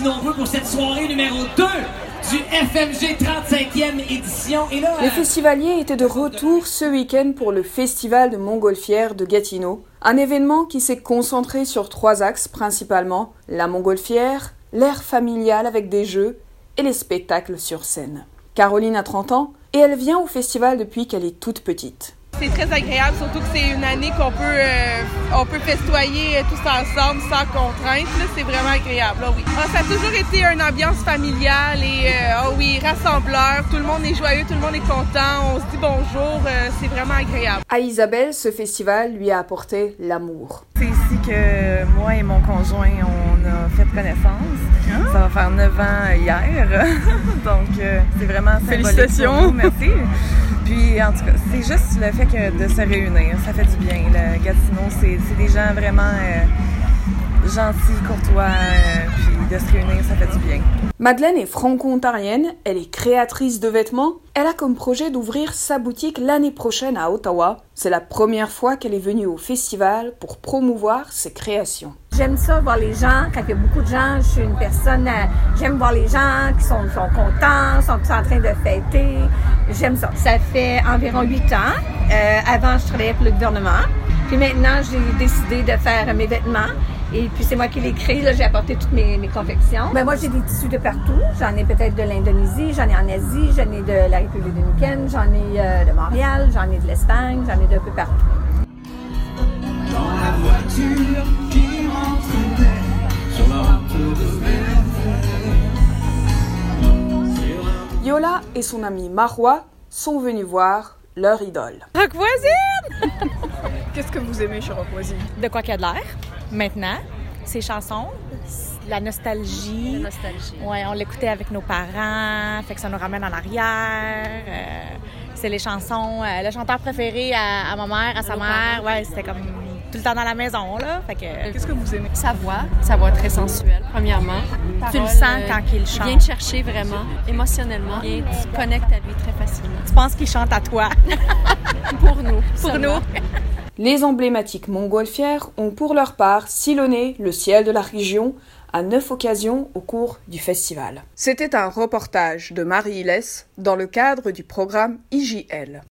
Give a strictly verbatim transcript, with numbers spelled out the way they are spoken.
nombreux pour cette soirée numéro deux du F M G trente-cinquième édition. Et là, les festivaliers étaient de retour ce week-end pour le Festival de Montgolfière de Gatineau. Un événement qui s'est concentré sur trois axes principalement, la montgolfière, l'air familial avec des jeux et les spectacles sur scène. Caroline a trente ans et elle vient au festival depuis qu'elle est toute petite. C'est très agréable, surtout que c'est une année qu'on peut, euh, on peut festoyer tous ensemble sans contrainte. Là, c'est vraiment agréable, là, oui. Ah, ça a toujours été une ambiance familiale et euh, oh oui, rassembleur. Tout le monde est joyeux, tout le monde est content. On se dit bonjour, euh, c'est vraiment agréable. À Isabelle, ce festival lui a apporté l'amour. C'est ici que moi et mon conjoint, on a fait connaissance. Ah. Ça va faire neuf ans hier. Donc, euh, c'est vraiment symbolique. Félicitations! Merci. Puis, en tout cas, c'est juste le fait que de se réunir, ça fait du bien. Le Gatineau, c'est, c'est des gens vraiment euh, gentils, courtois, euh, puis de se réunir, ça fait du bien. Madeleine est franco-ontarienne, elle est créatrice de vêtements. Elle a comme projet d'ouvrir sa boutique l'année prochaine à Ottawa. C'est la première fois qu'elle est venue au festival pour promouvoir ses créations. J'aime ça, voir les gens. Quand il y a beaucoup de gens, je suis une personne... Euh, j'aime voir les gens qui sont, sont contents, sont tous en train de fêter. J'aime ça. Ça fait environ huit ans. Euh, avant, je travaillais pour le gouvernement. Puis maintenant, j'ai décidé de faire mes vêtements. Et puis, c'est moi qui l'ai créé. Là, j'ai apporté toutes mes, mes confections. Ben, moi, j'ai des tissus de partout. J'en ai peut-être de l'Indonésie, j'en ai en Asie, j'en ai de la République dominicaine, j'en ai euh, de Montréal, j'en ai de l'Espagne, j'en ai d'un peu partout. Dans la voiture qui m'entraînait sur la route de Verdun. Yola et son ami Marois sont venus voir leur idole. Rock Voisine! Qu'est-ce que vous aimez chez Rock Voisine? De quoi qu'il y a de l'air, maintenant, ses chansons, la nostalgie. La nostalgie. Ouais, on l'écoutait avec nos parents, fait que ça nous ramène en arrière. Euh, c'est les chansons, euh, le chanteur préféré à, à ma mère, à sa mère. Ouais, c'était comme tout le temps dans la maison, là. Fait que... Qu'est-ce que vous aimez? Sa voix, sa voix très sensuelle, premièrement. Tu le sens euh, quand il chante. Il vient te chercher vraiment, émotionnellement, et tu connectes à lui très facilement. Tu penses qu'il chante à toi? Pour nous. Pour seulement. nous. Les emblématiques montgolfières ont pour leur part sillonné le ciel de la région à neuf occasions au cours du festival. C'était un reportage de Marie Hilès dans le cadre du programme I J L.